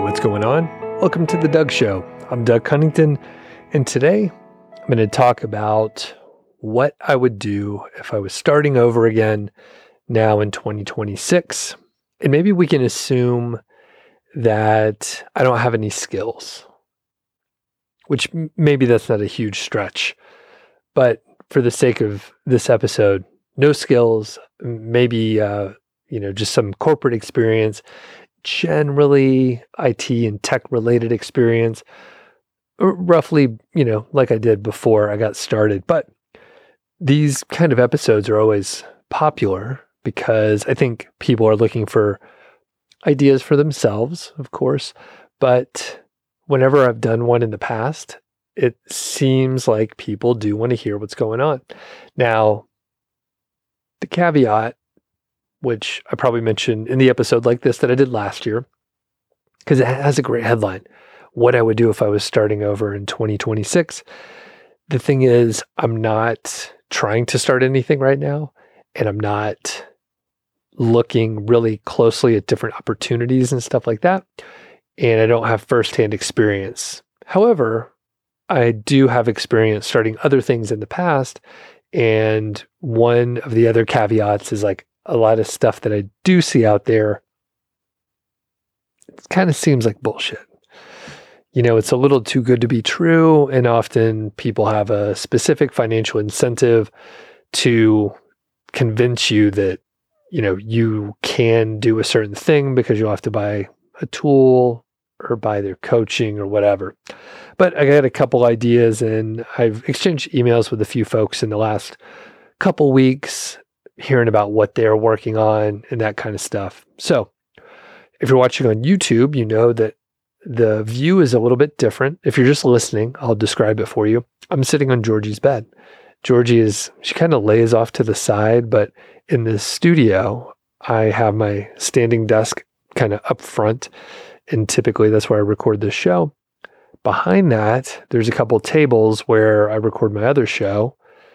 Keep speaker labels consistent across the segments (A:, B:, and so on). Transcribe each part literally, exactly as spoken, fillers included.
A: what's going on? Welcome to The Doug Show. I'm Doug Cunnington, and today I'm going to talk about what I would do if I was starting over again now in twenty twenty-six. And maybe we can assume that I don't have any skills, which m- maybe that's not a huge stretch. But for the sake of this episode, no skills, maybe uh, you know, just some corporate experience, generally I T and tech related experience, r- roughly, you know, like I did before I got started. But these kind of episodes are always popular because I think people are looking for ideas for themselves, of course. But whenever I've done one in the past, it seems like people do want to hear what's going on. Now, the caveat, which I probably mentioned in the episode like this that I did last year, because it has a great headline, what I would do if I was starting over in twenty twenty-six. The thing is, I'm not trying to start anything right now, and I'm not looking really closely at different opportunities and stuff like that, and I don't have firsthand experience. However, I do have experience starting other things in the past, and one of the other caveats is like, a lot of stuff that I do see out there, it kind of seems like bullshit. You know, it's a little too good to be true. And often people have a specific financial incentive to convince you that, you know, you can do a certain thing because you'll have to buy a tool or buy their coaching or whatever. But I got a couple ideas, and I've exchanged emails with a few folks in the last couple weeks, hearing about what they're working on and that kind of stuff. So if you're watching on YouTube, you know that the view is a little bit different. If you're just listening, I'll describe it for you. I'm sitting on Georgie's bed. Georgie is, she kind of lays off to the side, but in the studio, I have my standing desk kind of up front, and typically that's where I record this show. Behind that, there's a couple tables where I record my other show,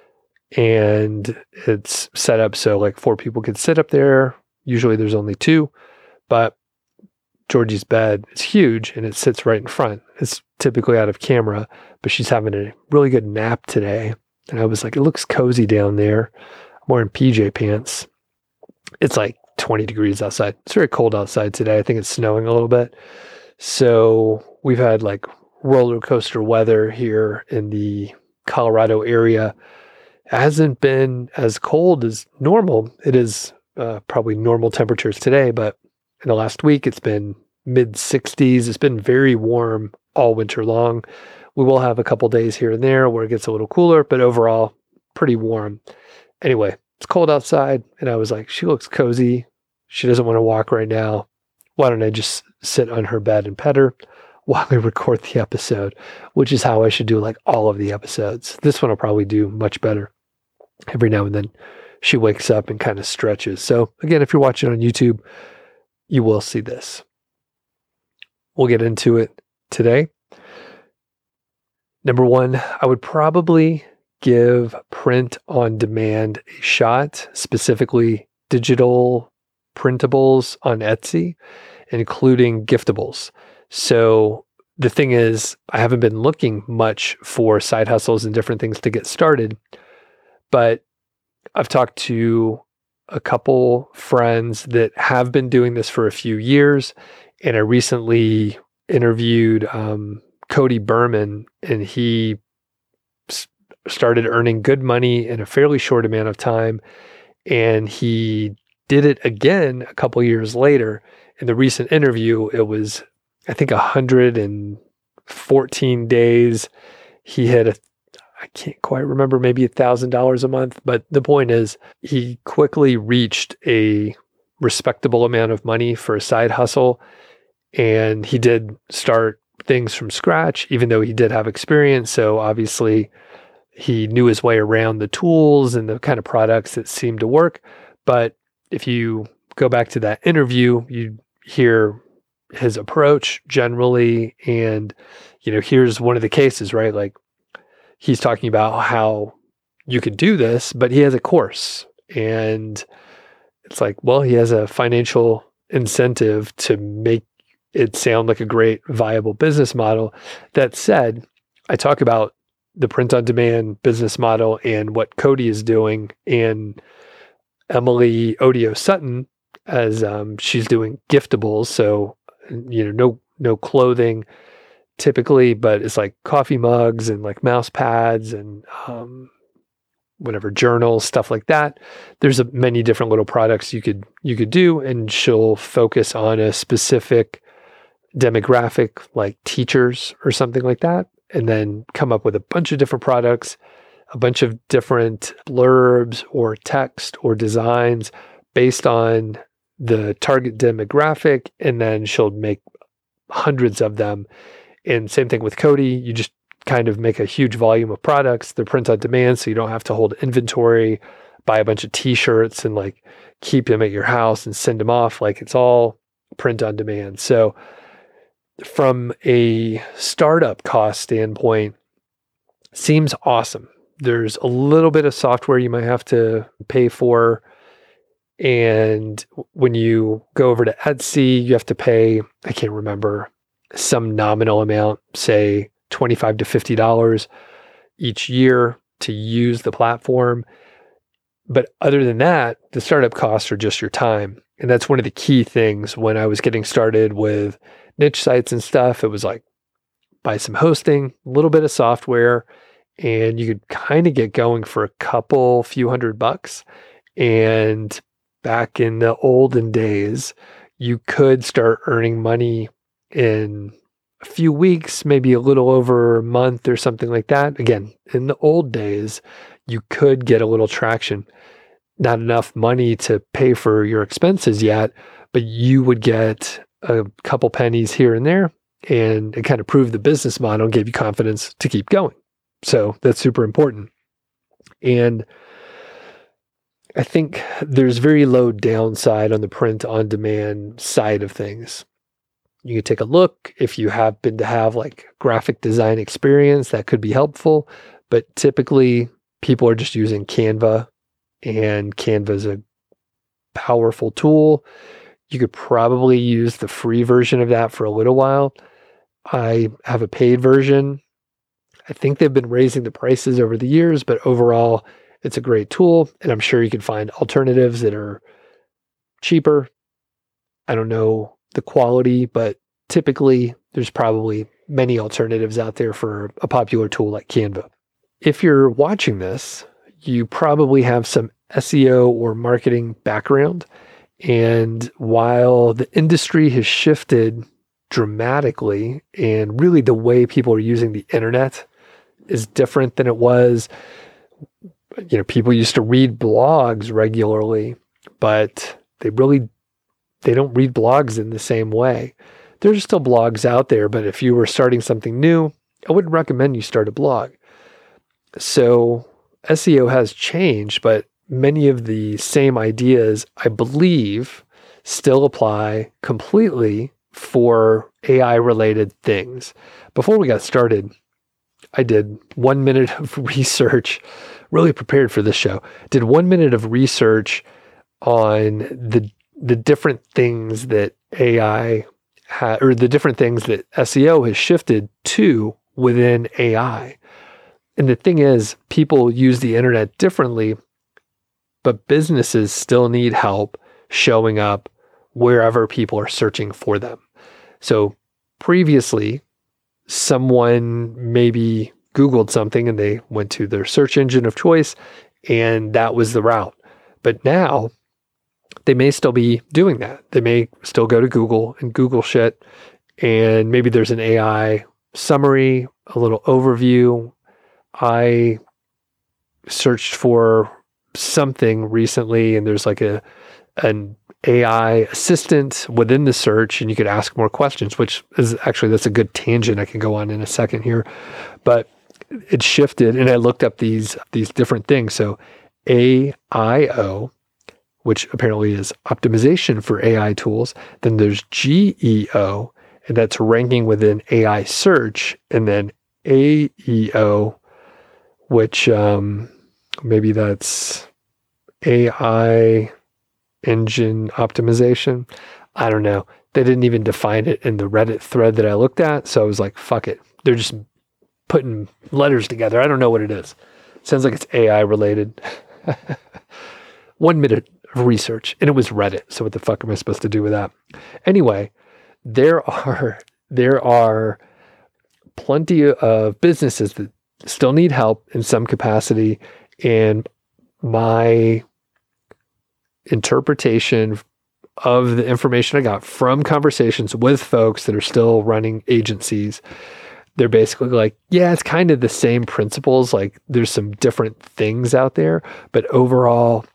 A: and it's set up so like four people could sit up there. Usually there's only two, but Georgie's bed is huge and it sits right in front. It's typically out of camera, but she's having a really good nap today. And I was like, it looks cozy down there. I'm wearing P J pants. It's like twenty degrees outside. It's very cold outside today. I think it's snowing a little bit. So we've had like roller coaster weather here in the Colorado area. It hasn't been as cold as normal. It is uh, probably normal temperatures today, but in the last week, it's been mid sixties. It's been very warm all winter long. We will have a couple days here and there where it gets a little cooler, but overall, pretty warm. Anyway, it's cold outside, and I was like, she looks cozy. She doesn't want to walk right now. Why don't I just sit on her bed and pet her while we record the episode, which is how I should do like all of the episodes. This one will probably do much better. Every now and then she wakes up and kind of stretches. So again, if you're watching on YouTube, you will see this. We'll get into it today. Number one, I would probably give print on demand a shot, specifically digital printables on Etsy, including giftables. So the thing is, I haven't been looking much for side hustles and different things to get started, but I've talked to a couple friends that have been doing this for a few years, and I recently interviewed um, Cody Berman, and he s- started earning good money in a fairly short amount of time, and he did it again a couple years later. In the recent interview, it was, I think, one hundred fourteen days. He had a I can't quite remember, maybe a thousand dollars a month. But the point is, he quickly reached a respectable amount of money for a side hustle. And he did start things from scratch, even though he did have experience. So obviously he knew his way around the tools and the kind of products that seemed to work. But if you go back to that interview, you hear his approach generally. And, you know, here's one of the cases, right? Like, he's talking about how you could do this, but he has a course, and it's like, well, he has a financial incentive to make it sound like a great viable business model. That said, I talk about the print-on-demand business model and what Coty is doing, and Emily Odio Sutton, as um, she's doing giftables. So, you know, no no clothing typically, but it's like coffee mugs and like mouse pads and um, whatever, journals, stuff like that. There's a, many different little products you could you could do, and she'll focus on a specific demographic, like teachers or something like that, and then come up with a bunch of different products, a bunch of different blurbs or text or designs based on the target demographic, and then she'll make hundreds of them. And same thing with Coty, you just kind of make a huge volume of products. They're print on demand, so you don't have to hold inventory, buy a bunch of t-shirts and like keep them at your house and send them off. Like, it's all print on demand. So from a startup cost standpoint, seems awesome. There's a little bit of software you might have to pay for. And when you go over to Etsy, you have to pay, I can't remember, some nominal amount, say twenty-five to fifty dollars each year to use the platform. But other than that, the startup costs are just your time. And that's one of the key things when I was getting started with niche sites and stuff. It was like, buy some hosting, a little bit of software, and you could kind of get going for a couple, few hundred bucks. And back in the olden days, you could start earning money in a few weeks, maybe a little over a month or something like that. Again, in the old days, you could get a little traction. Not enough money to pay for your expenses yet, but you would get a couple pennies here and there, and it kind of proved the business model and gave you confidence to keep going. So that's super important. And I think there's very low downside on the print on demand side of things. You could take a look. If you happen to have like graphic design experience, that could be helpful. But typically people are just using Canva, and Canva is a powerful tool. You could probably use the free version of that for a little while. I have a paid version. I think they've been raising the prices over the years, but overall, it's a great tool. And I'm sure you can find alternatives that are cheaper. I don't know the quality, but typically there's probably many alternatives out there for a popular tool like Canva. If you're watching this, you probably have some S E O or marketing background. And while the industry has shifted dramatically, and really the way people are using the internet is different than it was, you know, people used to read blogs regularly, but they really, they don't read blogs in the same way. There's still blogs out there, but if you were starting something new, I wouldn't recommend you start a blog. So S E O has changed, but many of the same ideas, I believe, still apply completely for A I-related things. Before we got started, I did one minute of research, really prepared for this show, did one minute of research on the the different things that A I, ha- or the different things that S E O has shifted to within A I. And the thing is, people use the internet differently, but businesses still need help showing up wherever people are searching for them. So previously, someone maybe Googled something and they went to their search engine of choice, and that was the route. But now they may still be doing that. They may still go to Google and Google shit, and maybe there's an A I summary, a little overview. I searched for something recently, and there's like a an A I assistant within the search, and you could ask more questions, which is actually, that's a good tangent I can go on in a second here. But it shifted, and I looked up these these different things. So A I O, which apparently is optimization for A I tools. Then there's G E O, and that's ranking within A I search. And then A E O, which um, maybe that's A I engine optimization. I don't know. They didn't even define it in the Reddit thread that I looked at. So I was like, fuck it. They're just putting letters together. I don't know what it is. Sounds like it's A I related. One minute of research, and it was Reddit. So what the fuck am I supposed to do with that? Anyway, there are there are plenty of businesses that still need help in some capacity, and my interpretation of the information I got from conversations with folks that are still running agencies, they're basically like, yeah, it's kind of the same principles. Like there's some different things out there, but overall,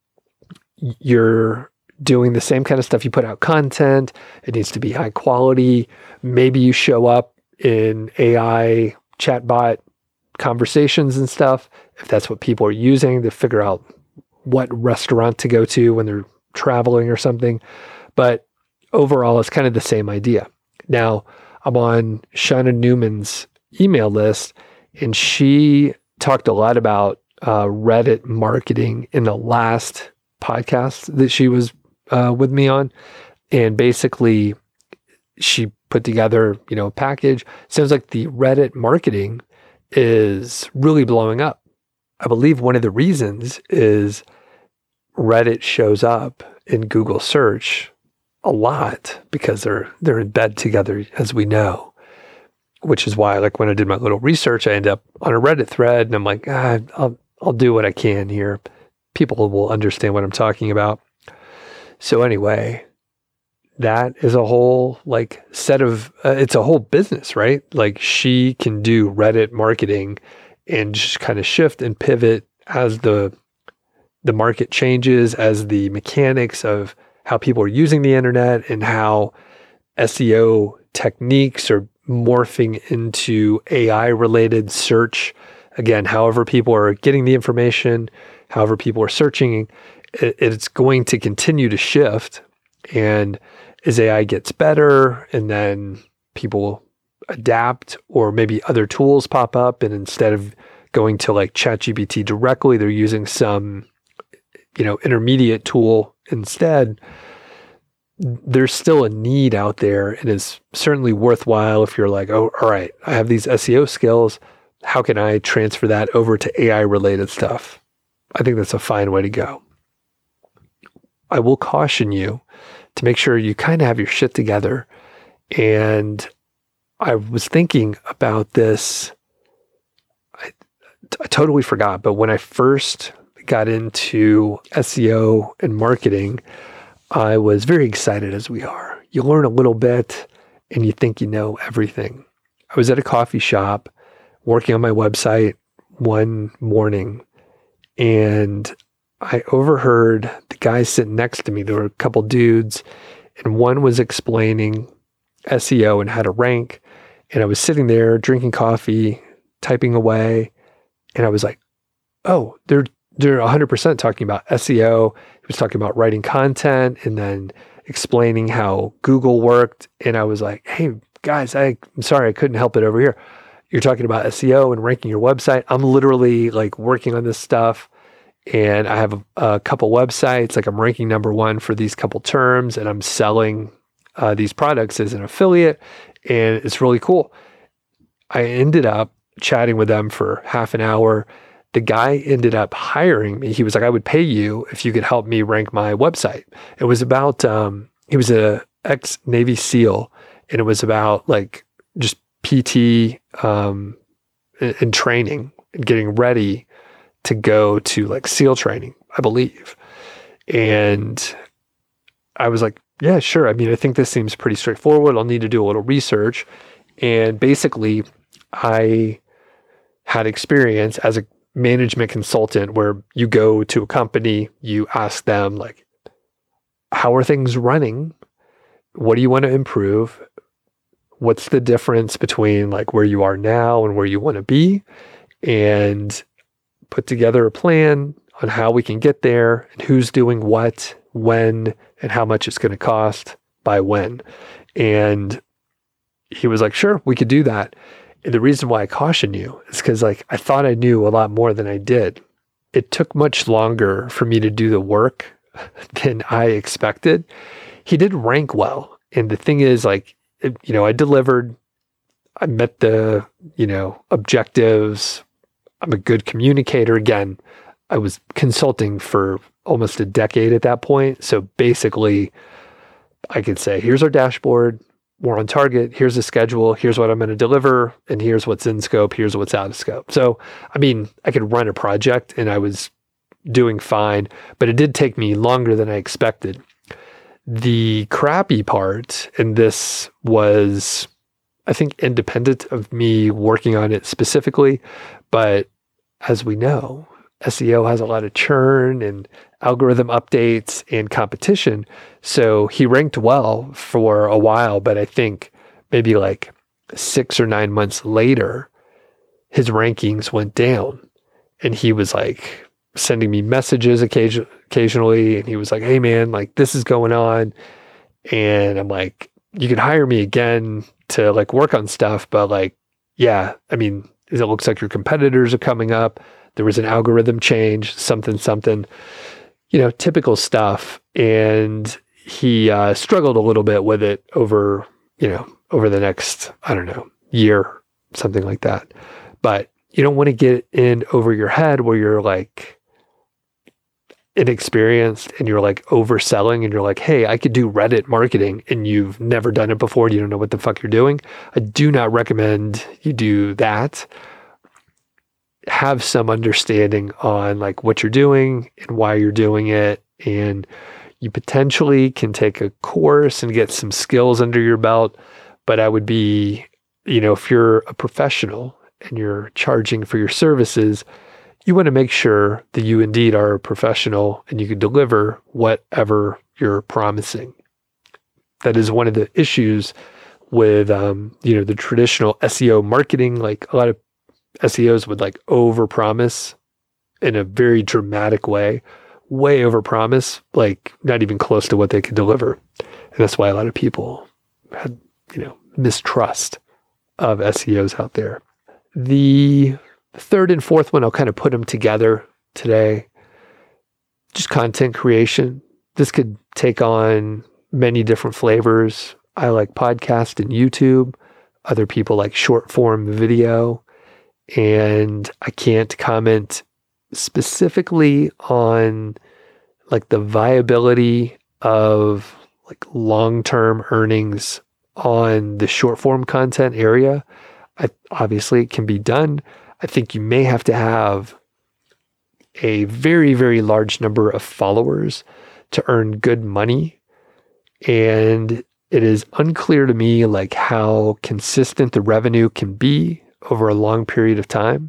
A: you're doing the same kind of stuff. You put out content. It needs to be high quality. Maybe you show up in A I chatbot conversations and stuff, if that's what people are using to figure out what restaurant to go to when they're traveling or something. But overall, it's kind of the same idea. Now, I'm on Shauna Newman's email list, and she talked a lot about uh, Reddit marketing in the last podcast that she was uh, with me on. And basically, she put together, you know, a package. Sounds like the Reddit marketing is really blowing up. I believe one of the reasons is Reddit shows up in Google search a lot because they're they're in bed together, as we know, which is why, like when I did my little research, I end up on a Reddit thread, and I'm like, ah, I'll I'll do what I can here. People will understand what I'm talking about. So anyway, that is a whole like set of uh, it's a whole business, right? Like she can do Reddit marketing and just kind of shift and pivot as the the market changes, as the mechanics of how people are using the internet and how S E O techniques are morphing into A I related search. Again, however people are getting the information, however people are searching, it, it's going to continue to shift. And as A I gets better, and then people adapt, or maybe other tools pop up, and instead of going to like ChatGPT directly, they're using some, you know, intermediate tool instead. There's still a need out there, and it's certainly worthwhile if you're like, oh, all right, I have these S E O skills. How can I transfer that over to A I related stuff? I think that's a fine way to go. I will caution you to make sure you kind of have your shit together. And I was thinking about this. I, I totally forgot, but when I first got into S E O and marketing, I was very excited, as we are. You learn a little bit and you think you know everything. I was at a coffee shop working on my website one morning, and I overheard the guys sitting next to me. There were a couple dudes, and one was explaining S E O and how to rank. And I was sitting there drinking coffee, typing away, and I was like, oh, they're they're one hundred percent talking about S E O. He was talking about writing content and then explaining how Google worked. And I was like, hey, guys, I, I'm sorry, I couldn't help it over here. You're talking about S E O and ranking your website. I'm literally like working on this stuff, and I have a, a couple websites. Like I'm ranking number one for these couple terms, and I'm selling uh, these products as an affiliate, and it's really cool. I ended up chatting with them for half an hour. The guy ended up hiring me. He was like, I would pay you if you could help me rank my website. It was about, um, he was a ex-Navy SEAL, and it was about like just P T um, and, and training and getting ready to go to like SEAL training, I believe. And I was like, yeah, sure. I mean, I think this seems pretty straightforward. I'll need to do a little research. And basically, I had experience as a management consultant where you go to a company, you ask them like, how are things running? What do you want to improve? What's the difference between like where you are now and where you want to be? And put together a plan on how we can get there and who's doing what, when, and how much it's going to cost by when. And he was like, sure, we could do that. And the reason why I caution you is because like I thought I knew a lot more than I did. It took much longer for me to do the work than I expected. he did rank well. And the thing is, like, it, you know, I delivered, I met the, you know, objectives. I'm a good communicator. Again, I was consulting for almost a decade at that point. So basically, I could say, here's our dashboard. We're on target. Here's the schedule. Here's what I'm going to deliver. And here's what's in scope. Here's what's out of scope. So, I mean, I could run a project and I was doing fine, but it did take me longer than I expected. The crappy part, and this was, I think, independent of me working on it specifically, but as we know, S E O has a lot of churn and algorithm updates and competition. So he ranked well for a while, but I think maybe like six or nine months later, his rankings went down and he was like sending me messages occasion- occasionally. And he was like, hey man, like this is going on. And I'm like, you can hire me again to like work on stuff, but like, yeah, I mean, it looks like your competitors are coming up. There was an algorithm change, something, something, you know, typical stuff. And he uh, struggled a little bit with it over, you know, over the next, I don't know, year, something like that. But you don't want to get in over your head where you're like inexperienced and you're like overselling and you're like, hey, I could do Reddit marketing and you've never done it before. You don't know what the fuck you're doing. I do not recommend you do that. Have some understanding on like what you're doing and why you're doing it. And you potentially can take a course and get some skills under your belt. But I would be, you know, if you're a professional and you're charging for your services, you want to make sure that you indeed are a professional and you can deliver whatever you're promising. That is one of the issues with, um, you know, the traditional S E O marketing. Like a lot of S E Os would like overpromise in a very dramatic way, way overpromise, like not even close to what they could deliver. And that's why a lot of people had, you know, mistrust of S E Os out there. The third and fourth one, I'll kind of put them together today. Just content creation. This could take on many different flavors. I like podcast and YouTube. Other people like short form video. And I can't comment specifically on like the viability of like long-term earnings on the short form content area. I, obviously it can be done. I think you may have to have a very, very large number of followers to earn good money. And it is unclear to me like how consistent the revenue can be over a long period of time.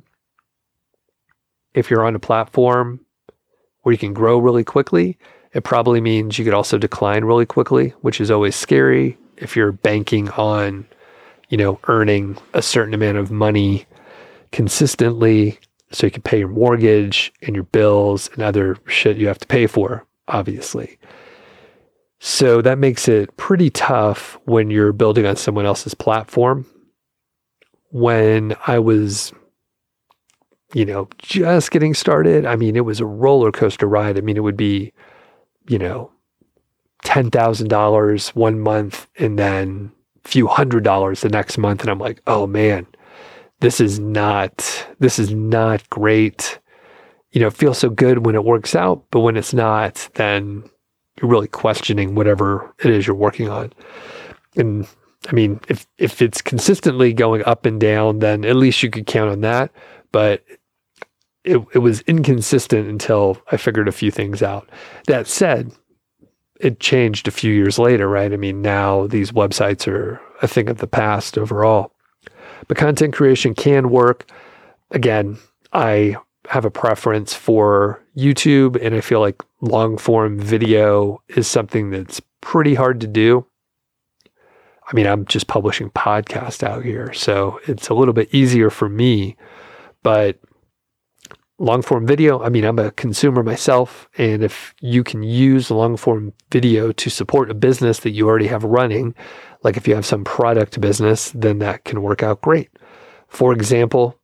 A: If you're on a platform where you can grow really quickly, it probably means you could also decline really quickly, which is always scary if you're banking on, you know, earning a certain amount of money consistently so you can pay your mortgage and your bills and other shit you have to pay for, obviously. So that makes it pretty tough when you're building on someone else's platform. When I was, you know, just getting started, I mean, it was a roller coaster ride. I mean, it would be, you know, ten thousand dollars one month and then a few hundred dollars the next month. And I'm like, oh man, this is not, this is not great. You know, it feels so good when it works out, but when it's not, then you're really questioning whatever it is you're working on. And I mean, if, if it's consistently going up and down, then at least you could count on that. But it, it was inconsistent until I figured a few things out. That said, it changed a few years later, right? I mean, now these websites are a thing of the past overall. But content creation can work. Again, I have a preference for YouTube, and I feel like long form video is something that's pretty hard to do. I mean, I'm just publishing podcasts out here, so it's a little bit easier for me, but long form video, I mean, I'm a consumer myself, and if you can use long form video to support a business that you already have running, like if you have some product business, then that can work out great. For example,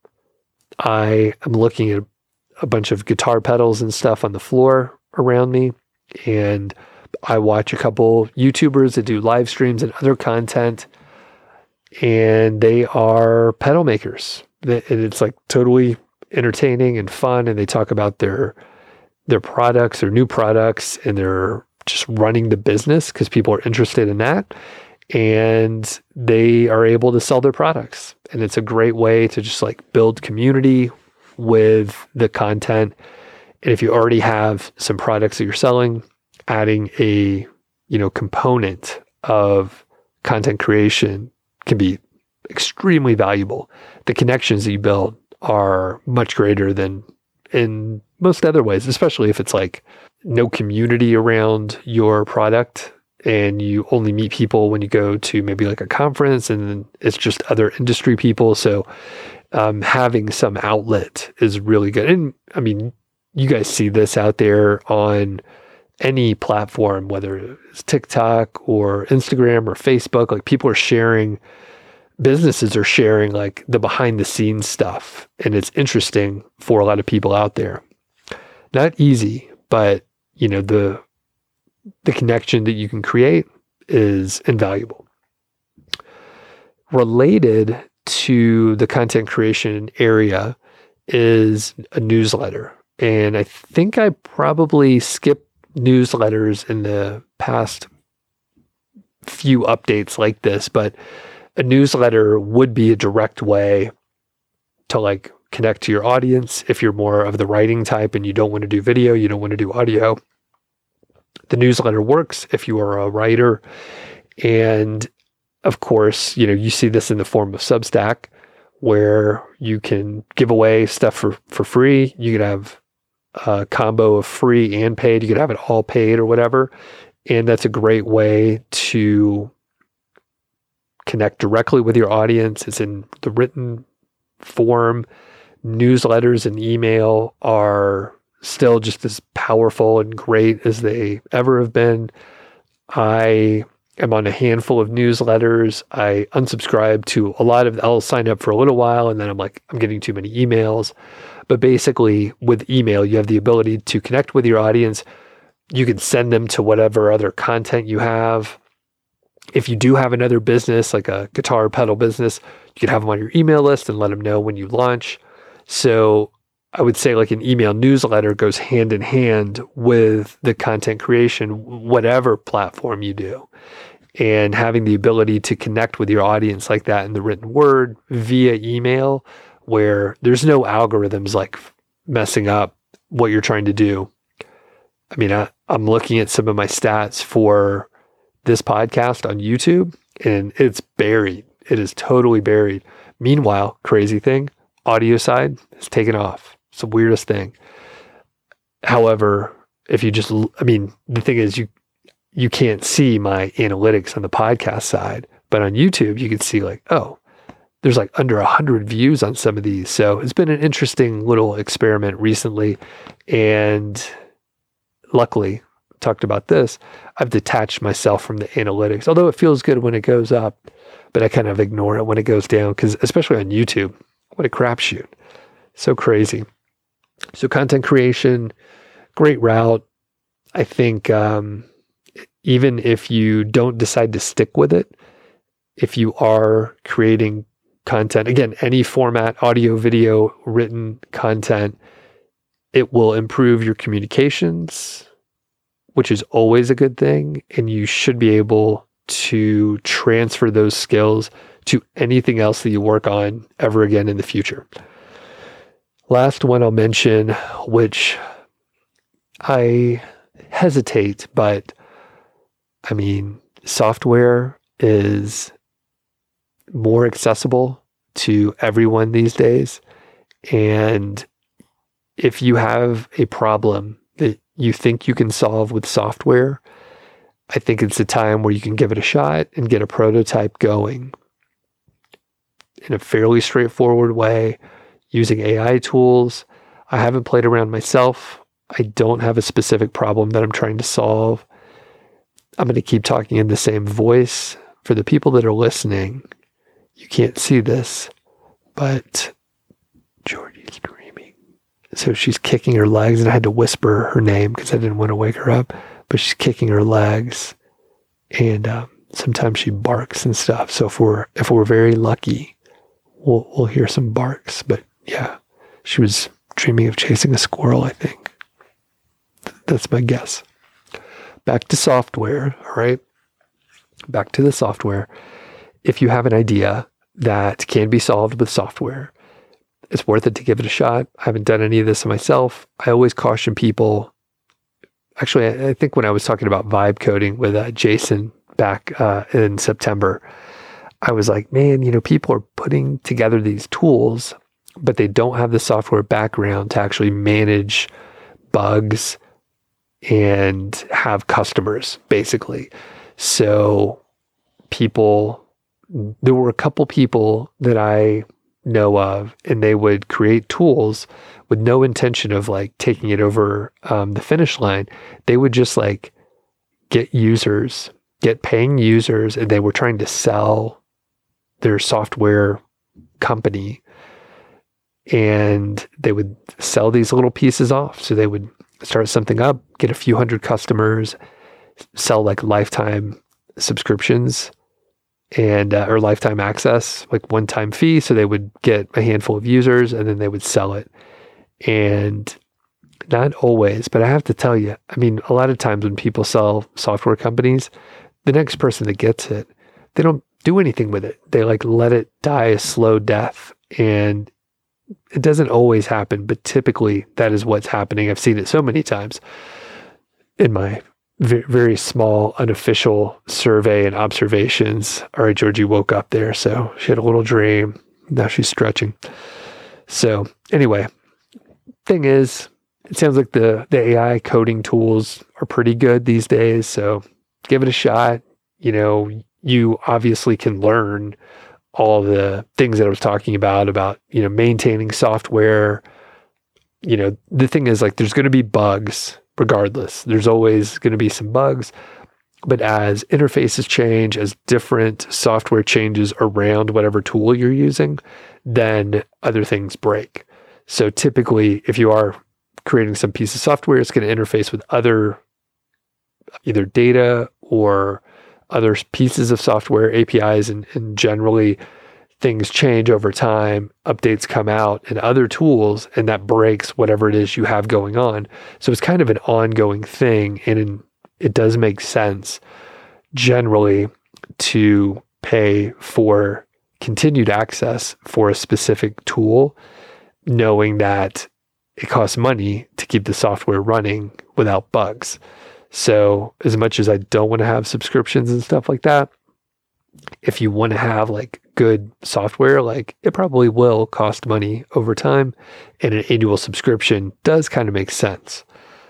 A: I am looking at a bunch of guitar pedals and stuff on the floor around me, and I watch a couple YouTubers that do live streams and other content, and they are pedal makers. And it's like totally entertaining and fun, and they talk about their their products, their new products, and they're just running the business because people are interested in that, and they are able to sell their products. And it's a great way to just like build community with the content. And if you already have some products that you're selling, adding a, you know, component of content creation can be extremely valuable. The connections that you build are much greater than in most other ways, especially if it's like no community around your product and you only meet people when you go to maybe like a conference, and then it's just other industry people. So um, having some outlet is really good. And I mean, you guys see this out there on any platform, whether it's TikTok or Instagram or Facebook. Like, people are sharing, businesses are sharing like the behind the scenes stuff. And it's interesting for a lot of people out there. Not easy, but you know, the the connection that you can create is invaluable. Related to the content creation area is a newsletter. And I think I probably skipped newsletters in the past few updates like this, but a newsletter would be a direct way to like connect to your audience. If you're more of the writing type and you don't want to do video, you don't want to do audio, the newsletter works if you are a writer. And of course, you know, you see this in the form of Substack, where you can give away stuff for, for free. You could have a combo of free and paid. You could have it all paid or whatever. And that's a great way to connect directly with your audience. It's in the written form. Newsletters and email are still just as powerful and great as they ever have been. I am on a handful of newsletters. I unsubscribe to a lot of, I'll sign up for a little while and then I'm like, I'm getting too many emails. But basically with email, you have the ability to connect with your audience. You can send them to whatever other content you have. If you do have another business, like a guitar pedal business, you can have them on your email list and let them know when you launch. So I would say like an email newsletter goes hand in hand with the content creation, whatever platform you do. And having the ability to connect with your audience like that in the written word via email, where there's no algorithms like messing up what you're trying to do. I mean, I, I'm looking at some of my stats for this podcast on YouTube, and it's buried. It is totally buried. Meanwhile, crazy thing, audio side has taken off. It's the weirdest thing. However, if you just, I mean, the thing is you, you can't see my analytics on the podcast side, but on YouTube, you can see like, oh, there's like under a hundred views on some of these. So it's been an interesting little experiment recently. And luckily, talked about this, I've detached myself from the analytics, although it feels good when it goes up, but I kind of ignore it when it goes down, because especially on YouTube, what a crapshoot. So crazy. So content creation, great route. I think um, even if you don't decide to stick with it, if you are creating content, again, any format, audio, video, written content, it will improve your communications, which is always a good thing. And you should be able to transfer those skills to anything else that you work on ever again in the future. Last one I'll mention, which I hesitate, but I mean, software is more accessible to everyone these days. And if you have a problem that you think you can solve with software, I think it's a time where you can give it a shot and get a prototype going in a fairly straightforward way using A I tools. I haven't played around myself. I don't have a specific problem that I'm trying to solve. I'm going to keep talking in the same voice. For the people that are listening, you can't see this, but Georgie's screaming. So she's kicking her legs, and I had to whisper her name because I didn't want to wake her up. but she's kicking her legs, and um, sometimes she barks and stuff. So if we're if we're very lucky, we'll we'll hear some barks. But yeah, she was dreaming of chasing a squirrel, I think. That's my guess. Back to software, all right? Back to the software. If you have an idea that can be solved with software, it's worth it to give it a shot. I haven't done any of this myself. I always caution people. Actually, I, I think when I was talking about vibe coding with uh, Jason back uh, in September, I was like, man, you know, people are putting together these tools, but they don't have the software background to actually manage bugs and have customers, basically. So people, there were a couple people that I know of, and they would create tools with no intention of like taking it over um, the finish line. They would just like get users, get paying users, and they were trying to sell their software company, and they would sell these little pieces off. So they would start something up, get a few hundred customers, sell like lifetime subscriptions and uh, or lifetime access, like one-time fee. So they would get a handful of users and then they would sell it. And not always, but I have to tell you, I mean, a lot of times when people sell software companies, the next person that gets it, they don't do anything with it. They like let it die a slow death. And it doesn't always happen, but typically that is what's happening. I've seen it so many times in my v- very small, unofficial survey and observations. All right, Georgie woke up there, so she had a little dream. Now she's stretching. So anyway, thing is, it sounds like the, the A I coding tools are pretty good these days. So give it a shot. You know, you obviously can learn all the things that I was talking about, about, you know, maintaining software. You know, the thing is, like, there's going to be bugs regardless. There's always going to be some bugs. But as interfaces change, as different software changes around whatever tool you're using, then other things break. So typically, if you are creating some piece of software, it's going to interface with other either data or other pieces of software, A P Is, and, and generally things change over time, updates come out and other tools, and that breaks whatever it is you have going on. So it's kind of an ongoing thing, and in, it does make sense generally to pay for continued access for a specific tool, knowing that it costs money to keep the software running without bugs. So as much as I don't want to have subscriptions and stuff like that, if you want to have like good software, like it probably will cost money over time, and an annual subscription does kind of make sense.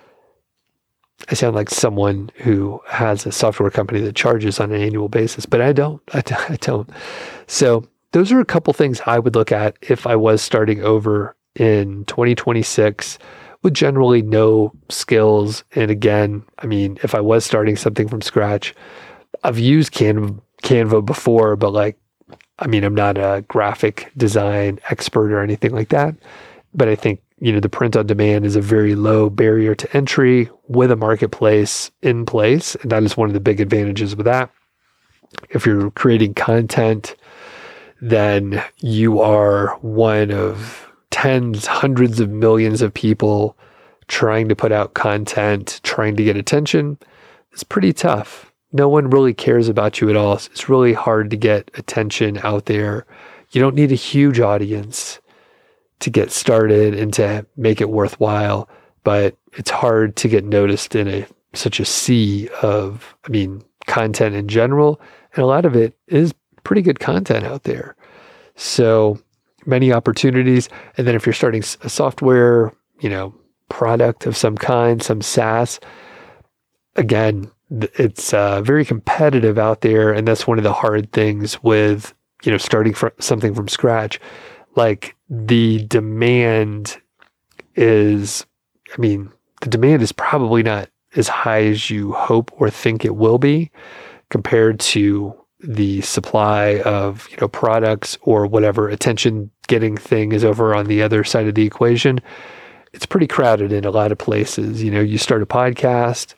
A: I sound like someone who has a software company that charges on an annual basis, but I don't. I, I don't. So those are a couple things I would look at if I was starting over in twenty twenty-six. With generally no skills. And again, I mean, if I was starting something from scratch, I've used Canva, Canva before, but like, I mean, I'm not a graphic design expert or anything like that. But I think, you know, the print on demand is a very low barrier to entry with a marketplace in place. And that is one of the big advantages with that. If you're creating content, then you are one of tens, hundreds of millions of people trying to put out content, trying to get attention. It's pretty tough. No one really cares about you at all. It's really hard to get attention out there. You don't need a huge audience to get started and to make it worthwhile, but it's hard to get noticed in a such a sea of, I mean, content in general. And a lot of it is pretty good content out there. So many opportunities. And then if you're starting a software, you know, product of some kind, some SaaS, again, it's uh, very competitive out there. And that's one of the hard things with, you know, starting from something from scratch. Like the demand is, I mean, the demand is probably not as high as you hope or think it will be compared to the supply of, you know, products or whatever attention getting thing is over on the other side of the equation. It's pretty crowded in a lot of places. You know, you start a podcast,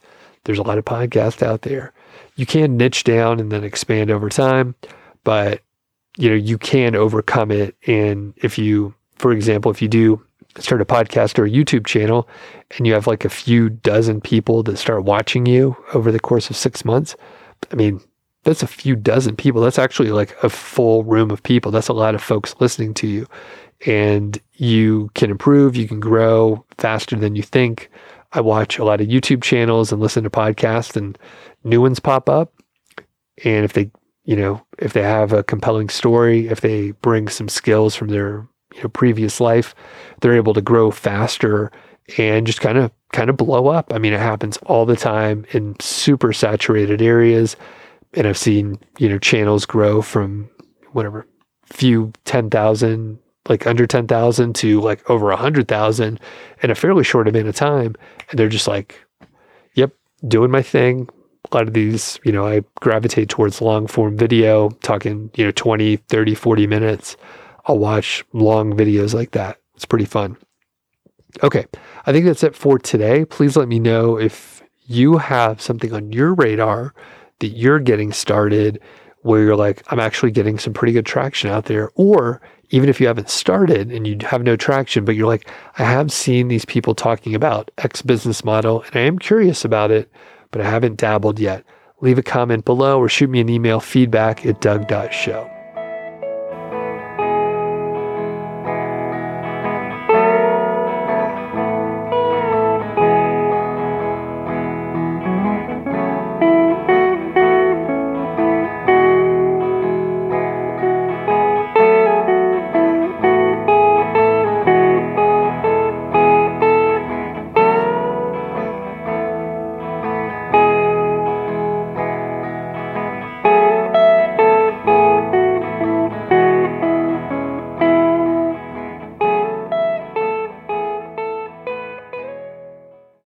A: There's a lot of podcasts out there. You can niche down and then expand over time, but you know, you can overcome it. And if you, for example, if you do start a podcast or a YouTube channel and you have like a few dozen people that start watching you over the course of six months, I mean, that's a few dozen people. That's actually like a full room of people. That's a lot of folks listening to you. And you can improve, you can grow faster than you think. I watch a lot of YouTube channels and listen to podcasts, and new ones pop up. And if they, you know, if they have a compelling story, if they bring some skills from their, you know, previous life, they're able to grow faster and just kind of kind of blow up. I mean, it happens all the time in super saturated areas. And I've seen, you know, channels grow from whatever, few ten thousand, like under ten thousand to like over one hundred thousand in a fairly short amount of time. And they're just like, yep, doing my thing. A lot of these, you know, I gravitate towards long form video, talking, you know, twenty, thirty, forty minutes. I'll watch long videos like that. It's pretty fun. Okay. I think that's it for today. Please let me know if you have something on your radar that you're getting started where you're like, I'm actually getting some pretty good traction out there. Or even if you haven't started and you have no traction, but you're like, I have seen these people talking about X business model and I am curious about it, but I haven't dabbled yet. Leave a comment below or shoot me an email, feedback at doug dot show.